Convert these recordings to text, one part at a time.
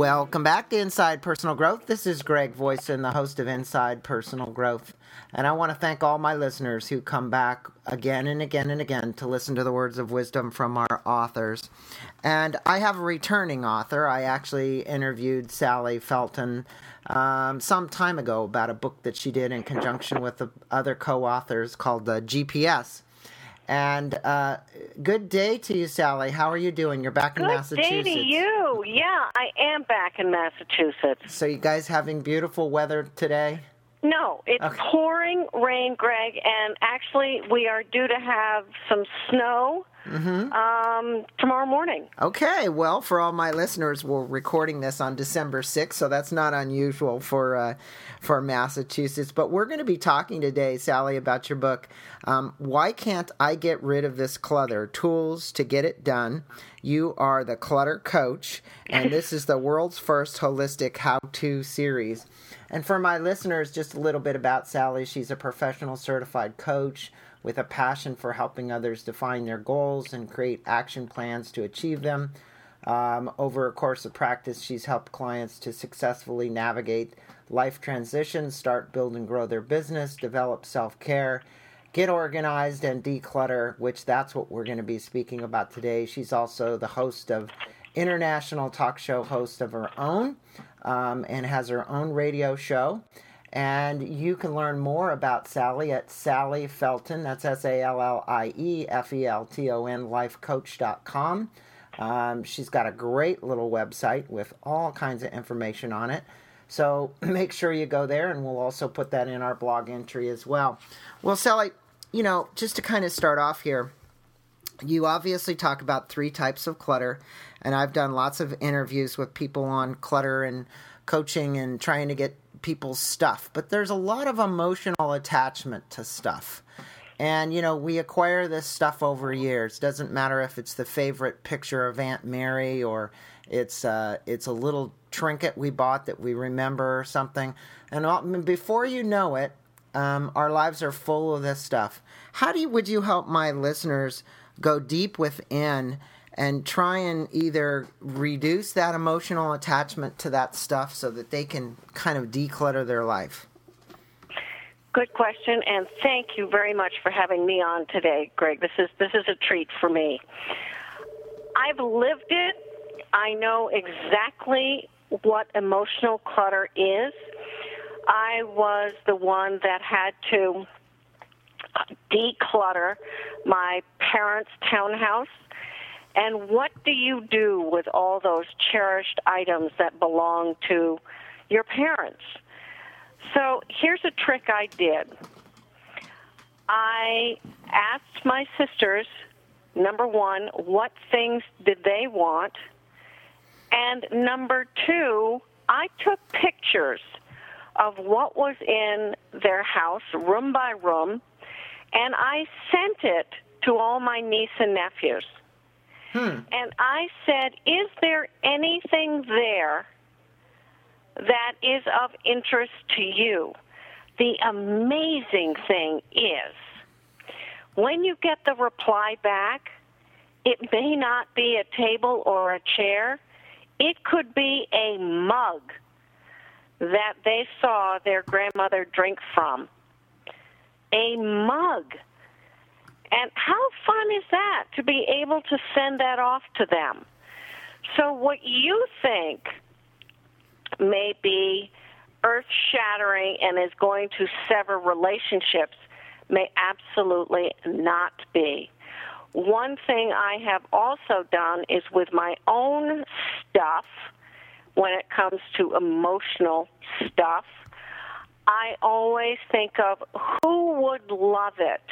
Welcome back to Inside Personal Growth. This is Greg Voisin, the host of Inside Personal Growth. And I want to thank all my listeners who come back again and again and again to listen to the words of wisdom from our authors. And I have a returning author. I actually interviewed Sally Felton some time ago about a book that she did in conjunction with the other co-authors called the GPS. And good day to you, Sally. How are you doing? You're back in Massachusetts. Good day to you. Yeah, I am back in Massachusetts. So you guys having beautiful weather today? No, it's pouring rain, Greg, and actually we are due to have some snow tomorrow morning. Okay, well, for all my listeners, we're recording this on December 6th, so that's not unusual for Massachusetts. But we're going to be talking today, Sally, about your book, Why Can't I Get Rid of This Clutter? Tools to Get It Done. You are the Clutter Coach, and this is the world's first holistic how-to series. And for my listeners, just a little bit about Sally. She's a professional certified coach with a passion for helping others define their goals and create action plans to achieve them. Over a course of practice, she's helped clients to successfully navigate life transitions, start, build, and grow their business, develop self-care, get organized, and declutter, which that's what we're going to be speaking about today. She's also the host of international talk show host of her own, and has her own radio show. And you can learn more about Sally at Sally Felton, that's SALLIEFELTON, lifecoach.com. She's got a great little website with all kinds of information on it. So make sure you go there, and we'll also put that in our blog entry as well. Well, Sally, just to kind of start off here, you obviously talk about 3 types of clutter, and I've done lots of interviews with people on clutter and coaching and trying to get people's stuff. But there's a lot of emotional attachment to stuff. And, we acquire this stuff over years. Doesn't matter if it's the favorite picture of Aunt Mary or it's a little trinket we bought that we remember or something. And before you know it, our lives are full of this stuff. Would you help my listeners go deep within and try and either reduce that emotional attachment to that stuff so that they can kind of declutter their life? Good question, and thank you very much for having me on today, Greg. This is a treat for me. I've lived it. I know exactly what emotional clutter is. I was the one that had to declutter my parents' townhouse. And what do you do with all those cherished items that belong to your parents? So here's a trick I did. I asked my sisters, number 1, what things did they want? And number 2, I took pictures of what was in their house, room by room, and I sent it to all my niece and nephews. And I said, is there anything there that is of interest to you? The amazing thing is, when you get the reply back, it may not be a table or a chair. It could be a mug that they saw their grandmother drink from. A mug. And how fun is that to be able to send that off to them? So what you think may be earth-shattering and is going to sever relationships may absolutely not be. One thing I have also done is with my own stuff, when it comes to emotional stuff, I always think of who would love it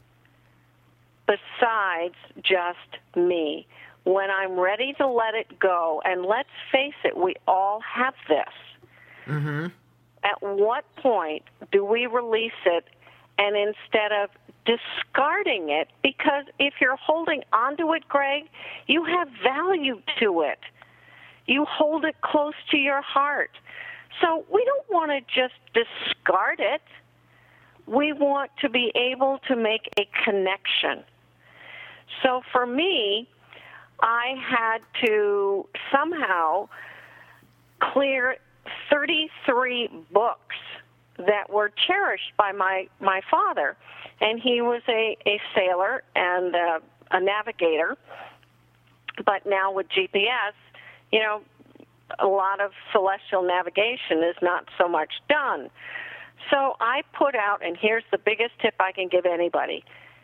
besides just me. When I'm ready to let it go, and let's face it, we all have this. At what point do we release it, and instead of discarding it, because if you're holding onto it, Greg, you have value to it. You hold it close to your heart. So we don't want to just discard it. We want to be able to make a connection. So for me, I had to somehow clear 33 books that were cherished by my father. And he was a sailor and a navigator. But now with GPS, you know, a lot of celestial navigation is not so much done. So I put out, and here's the biggest tip I can give anybody,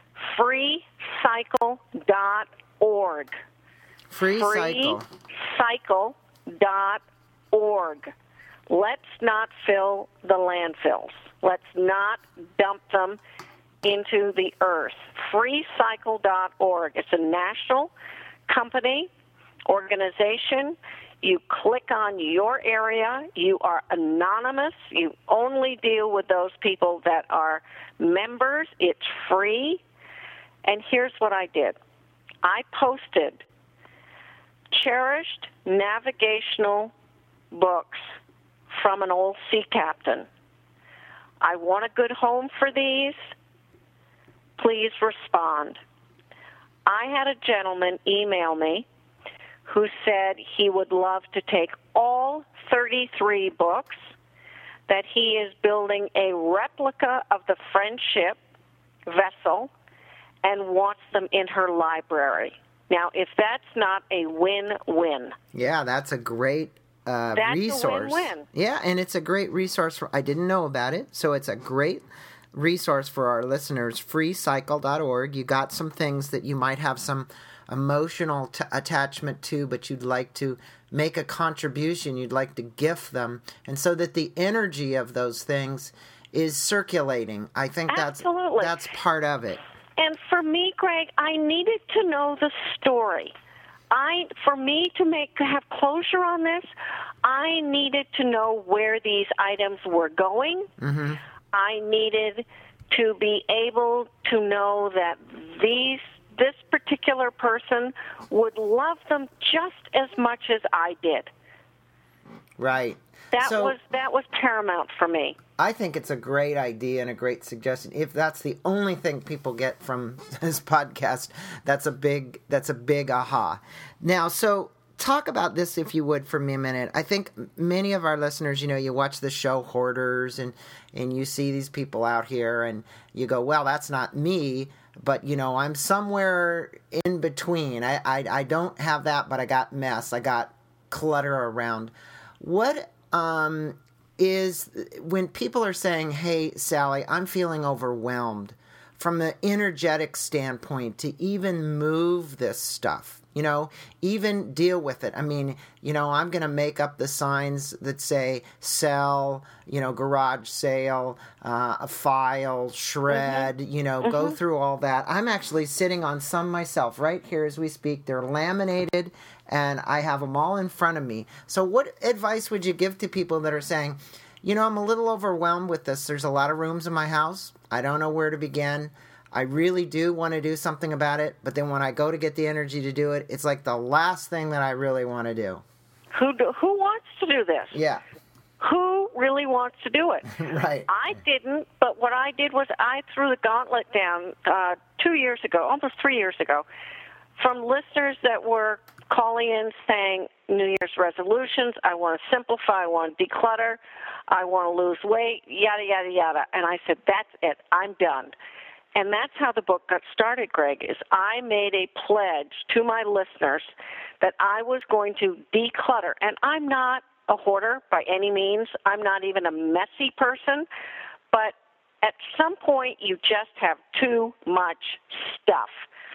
freecycle.org. freecycle.org. Let's not fill the landfills. Let's not dump them into the earth. freecycle.org. It's a national company, organization. You click on your area. You are anonymous. You only deal with those people that are members. It's free. And here's what I did. I posted cherished navigational books from an old sea captain. I want a good home for these. Please respond. I had a gentleman email me who said he would love to take all 33 books, that he is building a replica of the Friendship vessel and wants them in her library. Now, if that's not a win-win. Yeah, that's a great resource. That's a win-win. Yeah, and it's a great resource. I didn't know about it, so it's a great resource for our listeners, freecycle.org. You got some things that you might have some emotional attachment to, but you'd like to make a contribution, you'd like to gift them, and so that the energy of those things is circulating. I think that's part of it. And for me, Greg, I needed to know the story. For me to have closure on this, I needed to know where these items were going. Mm-hmm. I needed to be able to know that this particular person would love them just as much as I did. Right. That was paramount for me. I think it's a great idea and a great suggestion. If that's the only thing people get from this podcast, that's a big aha. Now, so talk about this, if you would, for me a minute. I think many of our listeners, you watch the show Hoarders, and you see these people out here, and you go, well, that's not me, but, I'm somewhere in between. I don't have that, but I got mess. I got clutter around. What is, when people are saying, hey, Sally, I'm feeling overwhelmed, from the energetic standpoint, to even move this stuff, even deal with it. I mean, I'm going to make up the signs that say sell, garage sale, a file, shred, go through all that. I'm actually sitting on some myself right here as we speak. They're laminated, and I have them all in front of me. So what advice would you give to people that are saying, I'm a little overwhelmed with this. There's a lot of rooms in my house. I don't know where to begin. I really do want to do something about it, but then when I go to get the energy to do it, it's like the last thing that I really want to do. Who wants to do this? Yeah. Who really wants to do it? Right. I didn't, but what I did was I threw the gauntlet down 2 years ago, almost 3 years ago, from listeners that were calling in saying New Year's resolutions, I want to simplify, I want to declutter, I want to lose weight, yada, yada, yada. And I said, that's it, I'm done. And that's how the book got started, Greg, is I made a pledge to my listeners that I was going to declutter. And I'm not a hoarder by any means. I'm not even a messy person. But at some point, you just have too much stuff.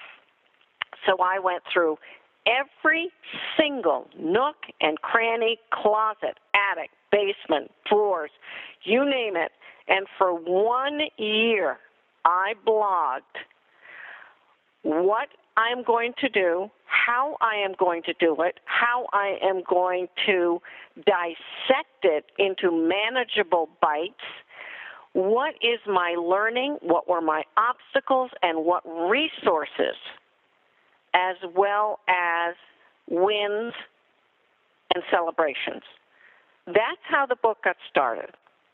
So I went through every single nook and cranny, closet, attic, basement, drawers, you name it. And for 1 year, I blogged what I'm going to do, how I am going to do it, how I am going to dissect it into manageable bites, what is my learning, what were my obstacles, and what resources, as well as wins and celebrations. That's how the book got started.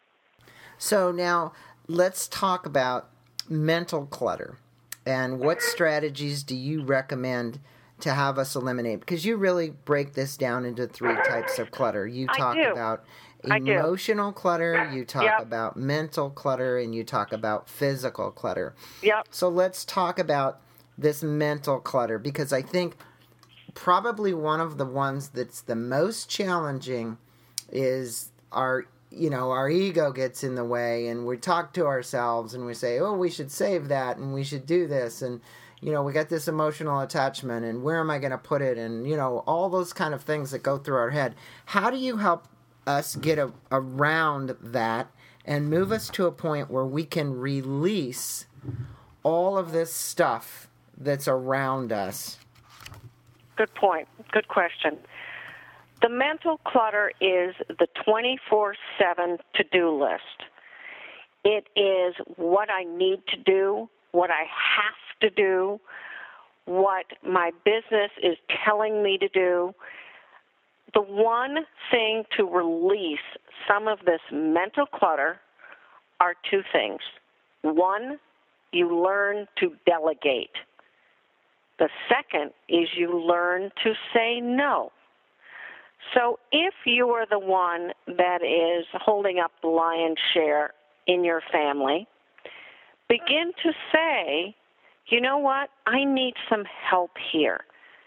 So now let's talk about mental clutter, and what strategies do you recommend to have us eliminate? Because you really break this down into 3 types of clutter. You talk about emotional clutter, you talk about mental clutter, and you talk about physical clutter. Yep. So let's talk about this mental clutter, because I think probably one of the ones that's the most challenging is our ego gets in the way, and we talk to ourselves and we say, oh, we should save that and we should do this, and we got this emotional attachment, and where am I going to put it, and all those kind of things that go through our head. How do you help us get around that and move us to a point where we can release all of this stuff that's around us? Good point. Good question. The mental clutter is the 24/7 to-do list. It is what I need to do, what I have to do, what my business is telling me to do. The one thing to release some of this mental clutter are 2 things. 1, you learn to delegate. The second is you learn to say no. So if you are the one that is holding up the lion's share in your family, begin to say, you know what, I need some help here.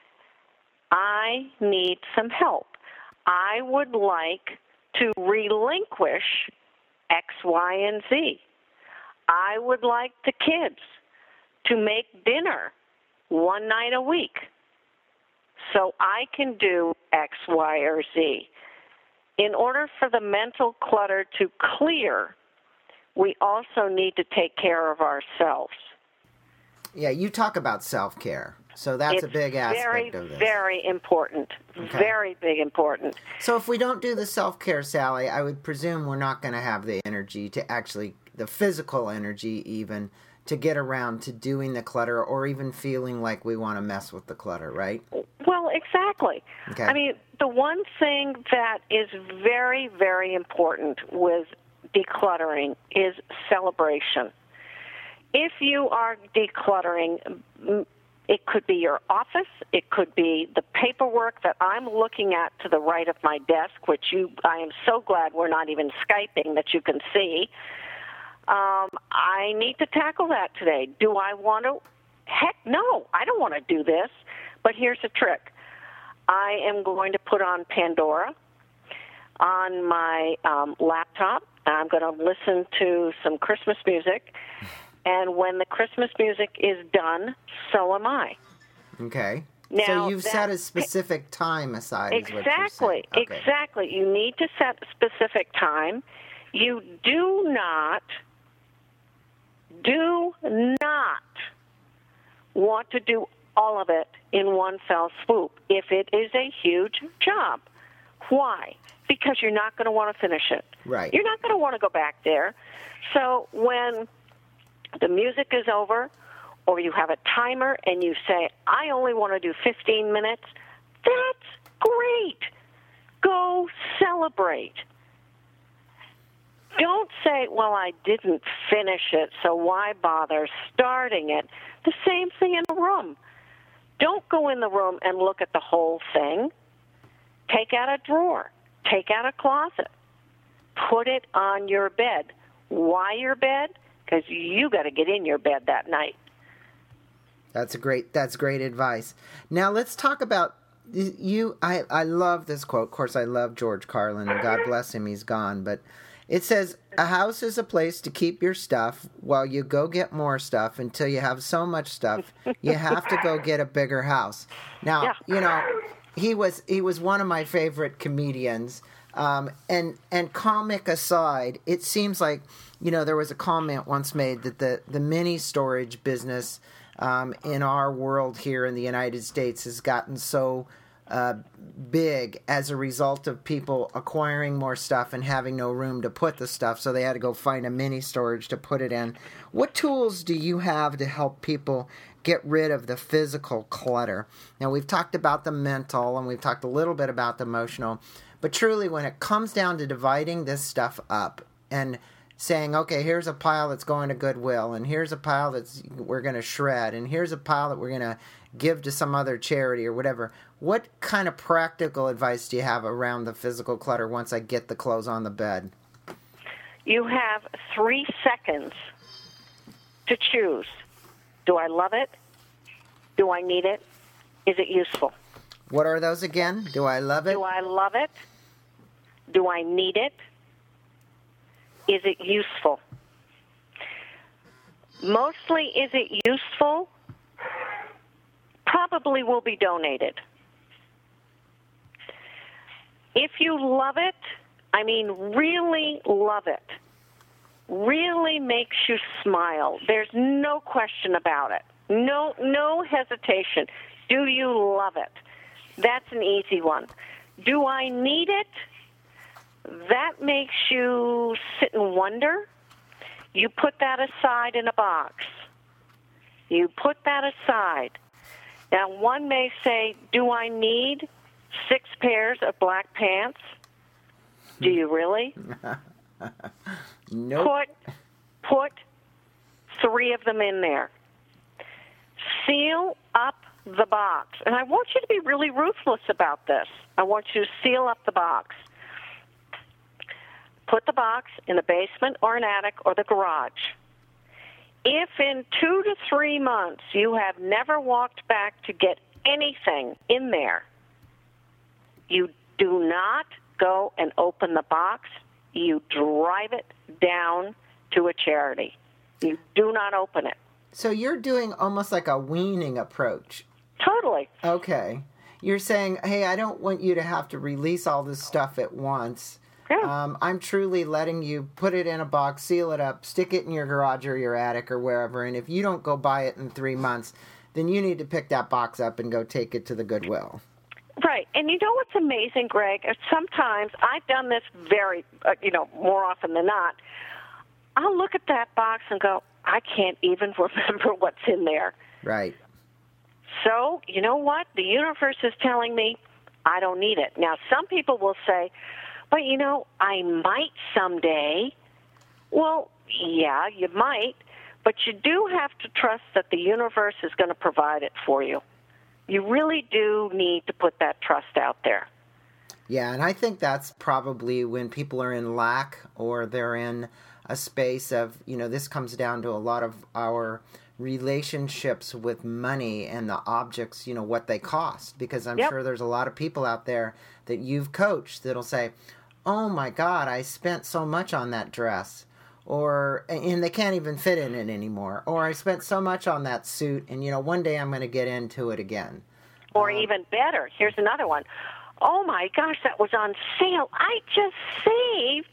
I need some help. I would like to relinquish X, Y, and Z. I would like the kids to make dinner 1 night a week so I can do X, Y, or Z. In order for the mental clutter to clear, we also need to take care of ourselves. Yeah, you talk about self-care. So that's a big aspect of this. Very important. Okay. Very big important. So if we don't do the self-care, Sally, I would presume we're not going to have the energy to actually, the physical energy even, to get around to doing the clutter or even feeling like we want to mess with the clutter, right? Well, exactly. Okay. I mean, the one thing that is very, very important with decluttering is celebration. If you are decluttering, it could be your office, it could be the paperwork that I'm looking at to the right of my desk, which I am so glad we're not even Skyping that you can see. I need to tackle that today. Do I want to? Heck no, I don't want to do this. But here's the trick. I am going to put on Pandora on my laptop. I'm going to listen to some Christmas music. And when the Christmas music is done, so am I. Okay. Now, so you've set a specific time aside. Exactly. Is what you're saying. Okay. Exactly. You need to set a specific time. You do not want to do all of it in one fell swoop if it is a huge job. Why? Because you're not going to want to finish it. Right. You're not going to want to go back there. So when the music is over, or you have a timer and you say, I only want to do 15 minutes, that's great. Go celebrate. Don't say, well, I didn't finish it, so why bother starting it? The same thing in a room. Don't go in the room and look at the whole thing. Take out a drawer. Take out a closet. Put it on your bed. Why your bed? Because you got to get in your bed that night. That's great advice. Now let's talk about you. I love this quote. Of course, I love George Carlin, and God bless him, he's gone. But it says, a house is a place to keep your stuff while you go get more stuff until you have so much stuff you have to go get a bigger house. Now, he was one of my favorite comedians. And comic aside, it seems like, there was a comment once made that the mini storage business in our world here in the United States has gotten so big as a result of people acquiring more stuff and having no room to put the stuff, so they had to go find a mini storage to put it in. What tools do you have to help people get rid of the physical clutter? Now, we've talked about the mental, and we've talked a little bit about the emotional, but truly when it comes down to dividing this stuff up and saying, okay, here's a pile that's going to Goodwill, and here's a pile we're going to shred, and here's a pile that we're going to give to some other charity or whatever. What kind of practical advice do you have around the physical clutter once I get the clothes on the bed? You have 3 seconds to choose. Do I love it? Do I need it? Is it useful? What are those again? Do I love it? Do I love it? Do I need it? Is it useful? Mostly, is it useful? Probably will be donated. If you love it, I mean really love it, really makes you smile, there's no question about it. No hesitation. Do you love it? That's an easy one. Do I need it? That makes you sit and wonder. You put that aside in a box. You put that aside. Now, one may say, do I need 6 pairs of black pants? Do you really? Nope. Put 3 of them in there. Seal up the box. And I want you to be really ruthless about this. I want you to seal up the box. Put the box in the basement or an attic or the garage. If in 2 to 3 months you have never walked back to get anything in there, you do not go and open the box. You drive it down to a charity. You do not open it. So you're doing almost like a weaning approach. Totally. Okay. You're saying, hey, I don't want you to have to release all this stuff at once. Yeah. I'm truly letting you put it in a box, seal it up, stick it in your garage or your attic or wherever, and if you don't go buy it in 3 months, then you need to pick that box up and go take it to the Goodwill. Right. And you know what's amazing, Greg? Sometimes I've done this very, more often than not. I'll look at that box and go, I can't even remember what's in there. Right. So, you know what? The universe is telling me I don't need it. Now, some people will say, but, I might someday. Well, yeah, you might, but you do have to trust that the universe is going to provide it for you. You really do need to put that trust out there. Yeah, and I think that's probably when people are in lack or they're in a space of, this comes down to a lot of our relationships with money and the objects, what they cost. Because I'm sure there's a lot of people out there that you've coached that'll say, oh my God, I spent so much on that dress. And they can't even fit in it anymore. Or I spent so much on that suit, and, one day I'm going to get into it again. Or even better, here's another one. Oh, my gosh, that was on sale. I just saved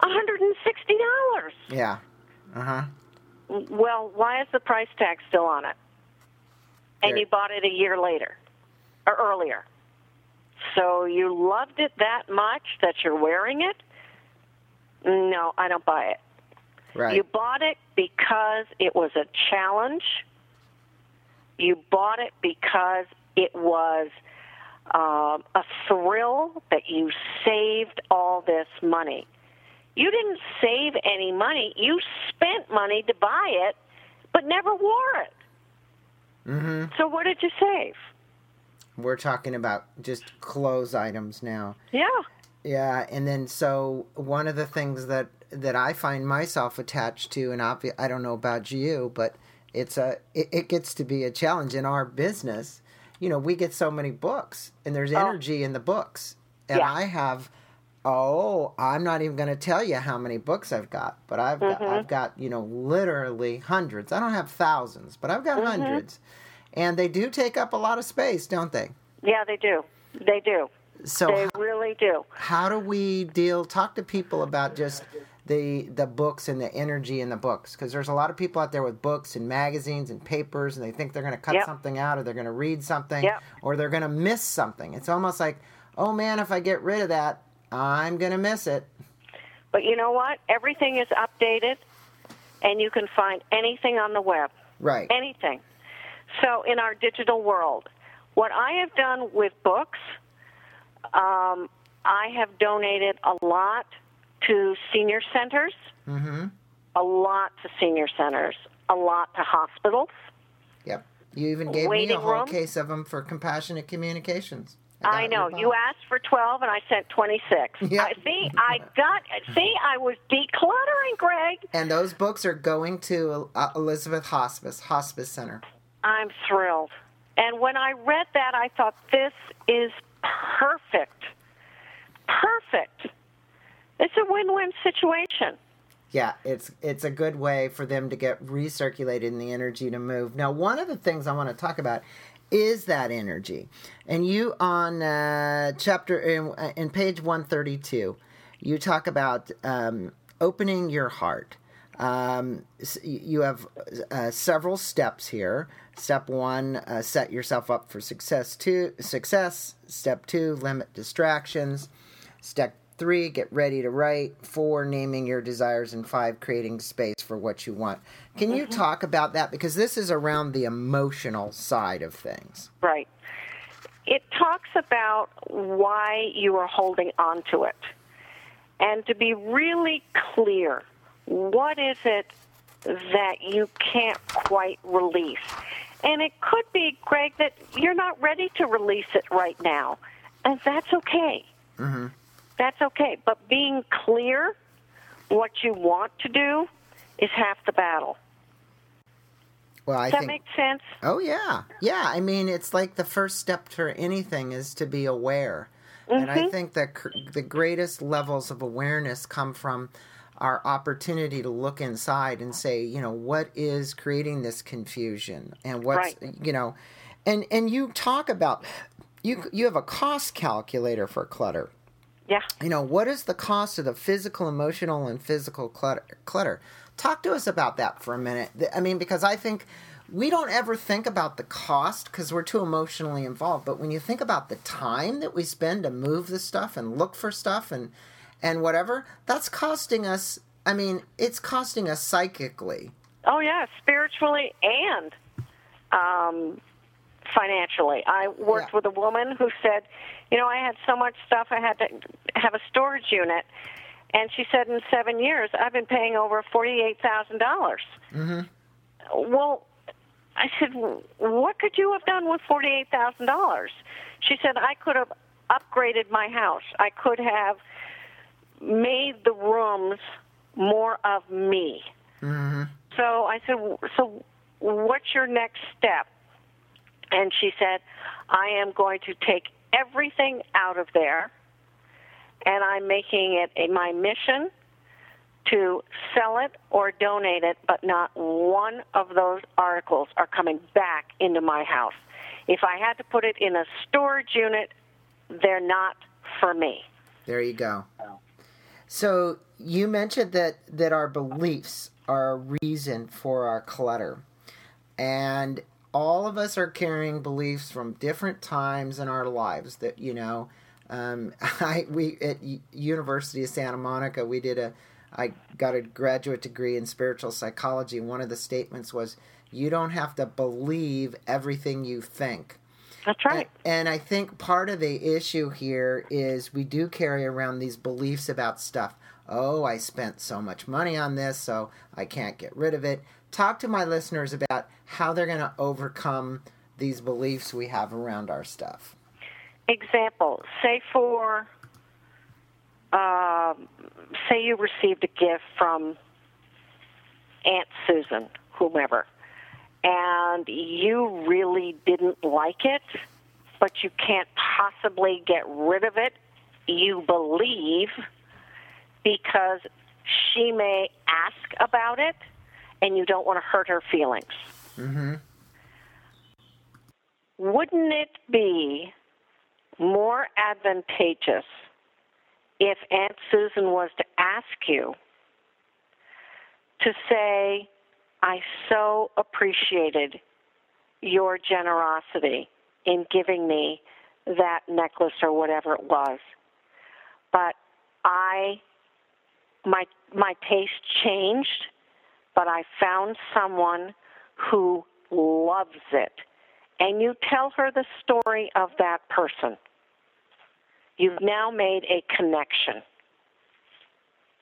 $160. Yeah. Uh-huh. Well, why is the price tag still on it? And you bought it a year later or earlier. So you loved it that much that you're wearing it? No, I don't buy it. Right. You bought it because it was a challenge. You bought it because it was a thrill that you saved all this money. You didn't save any money. You spent money to buy it, but never wore it. Mm-hmm. So what did you save? We're talking about just clothes items now. Yeah. Yeah, and then so one of the things that I find myself attached to, and I don't know about you, but it gets to be a challenge in our business. We get so many books, and there's energy in the books. And I have, I'm not even going to tell you how many books I've got, but I've got literally hundreds. I don't have thousands, but I've got hundreds. And they do take up a lot of space, don't they? Yeah, they do. They do. So they really do. How do we talk to people about just the books and the energy in the books? Because there's a lot of people out there with books and magazines and papers, and they think they're going to cut something out, or they're going to read something, or they're going to miss something. It's almost like, oh man, if I get rid of that, I'm going to miss it. But you know what? Everything is updated, and you can find anything on the web. Right. Anything. So in our digital world, what I have done with books, I have donated a lot to senior centers, a lot to senior centers, a lot to hospitals. Yep. You even gave me a whole case of them for compassionate communications. I know. You asked for 12, and I sent 26. Yep. I was decluttering, Greg. And those books are going to Elizabeth Hospice Center. I'm thrilled. And when I read that, I thought, this is perfect. Perfect. It's a win-win situation. Yeah, it's a good way for them to get recirculated and the energy to move. Now, one of the things I want to talk about is that energy. And you on chapter in page 132, you talk about opening your heart. You have several steps here. Step 1, set yourself up for success. Step 2, limit distractions. Step 3, get ready to write. 4, naming your desires. And 5, creating space for what you want. Can you talk about that? Because this is around the emotional side of things. Right. It talks about why you are holding on to it. And to be really clear, what is it that you can't quite release? And it could be, Greg, that you're not ready to release it right now. And that's okay. Mm-hmm. That's okay. But being clear what you want to do is half the battle. Well, Does that make sense? Oh, yeah. Yeah, I mean, it's like the first step to anything is to be aware. And I think that the greatest levels of awareness come from our opportunity to look inside and say, what is creating this confusion? And what's, and you talk about, you have a cost calculator for clutter. Yeah. What is the cost of the physical, emotional, and physical clutter? Talk to us about that for a minute. I mean, because I think we don't ever think about the cost because we're too emotionally involved. But when you think about the time that we spend to move the stuff and look for stuff and whatever, that's costing us. I mean, it's costing us psychically. Oh, yeah, spiritually and financially. I worked with a woman who said, I had so much stuff, I had to have a storage unit. And she said, in 7 years, I've been paying over $48,000. Mm-hmm. Well, I said, what could you have done with $48,000? She said, I could have upgraded my house. I could have made the rooms more of me. Mm-hmm. So I said, so what's your next step? And she said, I am going to take everything out of there, and I'm making it my mission to sell it or donate it, but not one of those articles are coming back into my house. If I had to put it in a storage unit, they're not for me. There you go. So you mentioned that our beliefs are a reason for our clutter. And all of us are carrying beliefs from different times in our lives that, we at University of Santa Monica, I got a graduate degree in spiritual psychology. One of the statements was, you don't have to believe everything you think. That's right. And I think part of the issue here is we do carry around these beliefs about stuff. Oh, I spent so much money on this, so I can't get rid of it. Talk to my listeners about how they're going to overcome these beliefs we have around our stuff. Example, say you received a gift from Aunt Susan, whomever, and you really didn't like it, but you can't possibly get rid of it, you believe, because she may ask about it, and you don't want to hurt her feelings. Mm-hmm. Wouldn't it be more advantageous if Aunt Susan was to ask you to say, I so appreciated your generosity in giving me that necklace or whatever it was, but my taste changed, but I found someone who loves it. And you tell her the story of that person. You've now made a connection.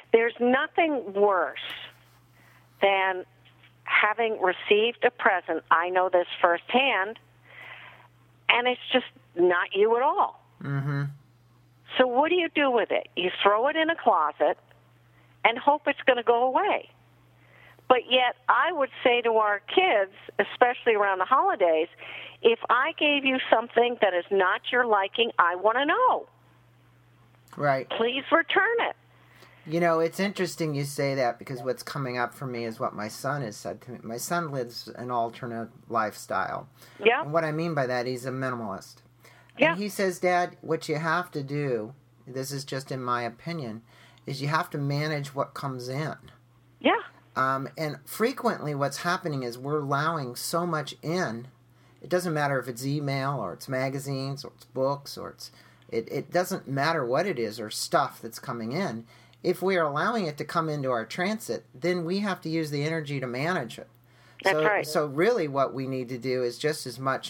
There's nothing worse than having received a present, I know this firsthand, and it's just not you at all. Mm-hmm. So what do you do with it? You throw it in a closet and hope it's going to go away. But yet I would say to our kids, especially around the holidays, if I gave you something that is not your liking, I want to know. Right. Please return it. You know, it's interesting you say that because what's coming up for me is what my son has said to me. My son lives an alternate lifestyle. Yeah. And what I mean by that, he's a minimalist. Yeah. And he says, Dad, what you have to do, this is just in my opinion, is you have to manage what comes in. Yeah. And frequently what's happening is we're allowing so much in. It doesn't matter if it's email or it's magazines or it's books or it doesn't matter what it is or stuff that's coming in. If we are allowing it to come into our transit, then we have to use the energy to manage it. That's right. So really what we need to do is just as much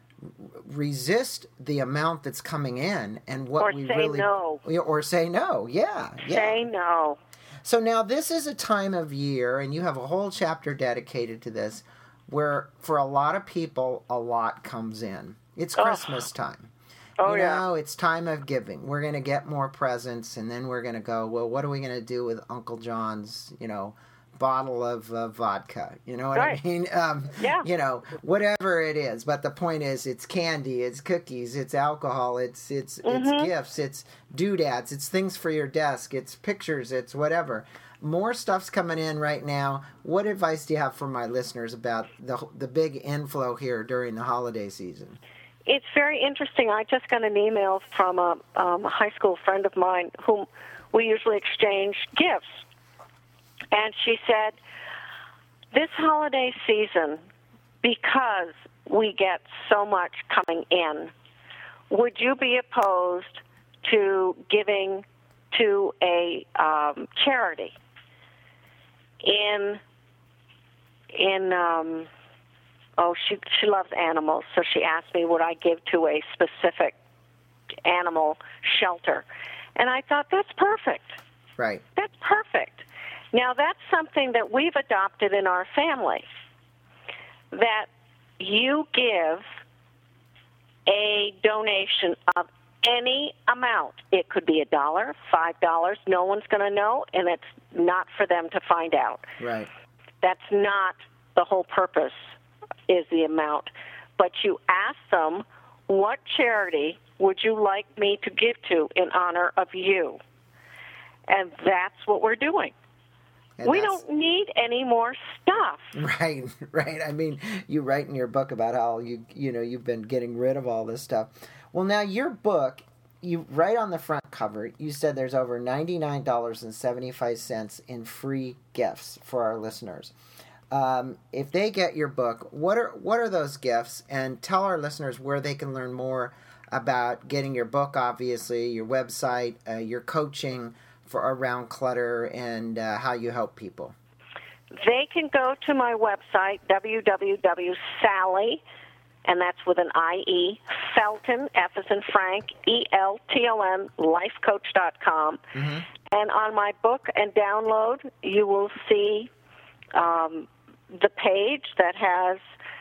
resist the amount that's coming in and what we really... Or say no. Yeah. Say no. So now this is a time of year, and you have a whole chapter dedicated to this, where for a lot of people, a lot comes in. It's Christmas time. Oh, you know, it's time of giving. We're going to get more presents, and then we're going to go, well, what are we going to do with Uncle John's, bottle of vodka? You know what I mean? Yeah. Whatever it is. But the point is, it's candy, it's cookies, it's alcohol, it's gifts, it's doodads, it's things for your desk, it's pictures, it's whatever. More stuff's coming in right now. What advice do you have for my listeners about the big inflow here during the holiday season? It's very interesting. I just got an email from a high school friend of mine whom we usually exchange gifts. And she said, this holiday season, because we get so much coming in, would you be opposed to giving to a charity she loves animals, so she asked me would I give to a specific animal shelter. And I thought, that's perfect. Right. That's perfect. Now, that's something that we've adopted in our family, that you give a donation of any amount. It could be $1, $5. No one's going to know, and it's not for them to find out. Right. That's not the whole purpose, is the amount. But you ask them, what charity would you like me to give to in honor of you? And that's what we're doing. And we don't need any more stuff. Right. I mean, you write in your book about how you've been getting rid of all this stuff. Well, now your book, you write on the front cover, you said there's over $99.75 in free gifts for our listeners. If they get your book, what are those gifts? And tell our listeners where they can learn more about getting your book, obviously, your website, your coaching for around clutter, and how you help people. They can go to my website, www.Sally, and that's with an I-E, Felton, F as in Frank, E-L-T-O-N, lifecoach.com. Mm-hmm. And on my book and download, you will see the page that has,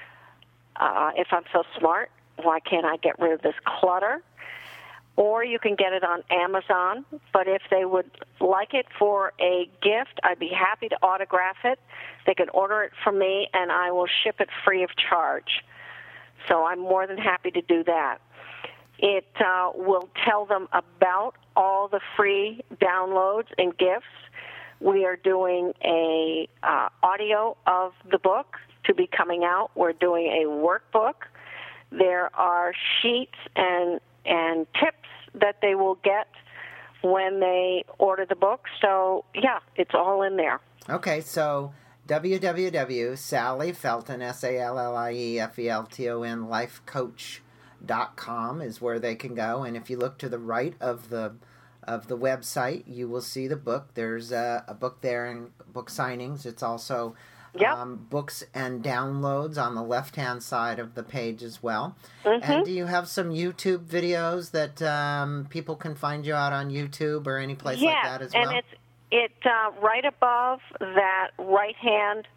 if I'm so smart, why can't I get rid of this clutter? Or you can get it on Amazon. But if they would like it for a gift, I'd be happy to autograph it. They can order it from me, and I will ship it free of charge. So I'm more than happy to do that. It will tell them about all the free downloads and gifts. We are doing a audio of the book to be coming out. We're doing a workbook. There are sheets and tips that they will get when they order the book. So, yeah, it's all in there. Okay, so www.SallyFelton, SALLIEFELTON, lifecoach.com is where they can go. And if you look to the right of the website, you will see the book. There's a book there and book signings. It's also books and downloads on the left-hand side of the page as well. Mm-hmm. And do you have some YouTube videos that people can find you out on YouTube or any place like that as well? And It right above that right hand,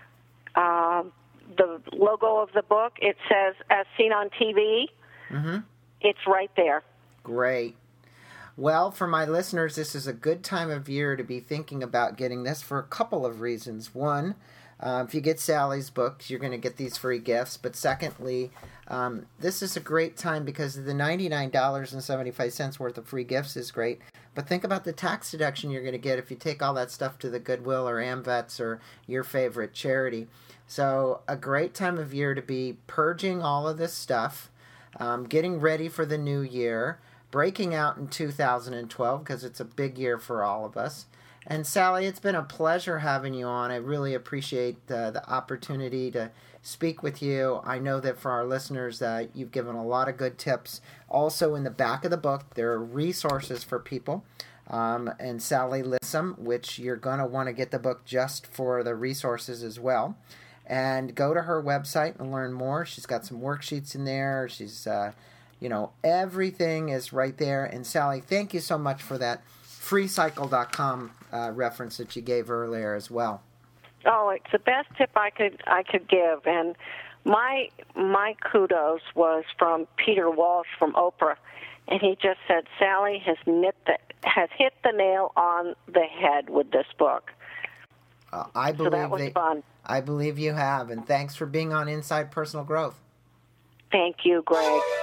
the logo of the book, it says "As Seen on TV." Mm-hmm. It's right there. Great. Well, for my listeners, this is a good time of year to be thinking about getting this for a couple of reasons. One, if you get Sally's books, you're going to get these free gifts. But secondly, this is a great time because the $99.75 worth of free gifts is great. But think about the tax deduction you're going to get if you take all that stuff to the Goodwill or AmVets or your favorite charity. So a great time of year to be purging all of this stuff, getting ready for the new year, breaking out in 2012 because it's a big year for all of us. And Sally, it's been a pleasure having you on. I really appreciate the opportunity to speak with you. I know that for our listeners, you've given a lot of good tips. Also, in the back of the book, there are resources for people. And Sally lists them, which you're going to want to get the book just for the resources as well. And go to her website and learn more. She's got some worksheets in there. She's, everything is right there. And Sally, thank you so much for that freecycle.com reference that you gave earlier as well. Oh, it's the best tip I could give, and my kudos was from Peter Walsh from Oprah, and he just said Sally has hit the nail on the head with this book. I believe so that was fun. I believe you have, and thanks for being on Inside Personal Growth. Thank you, Greg.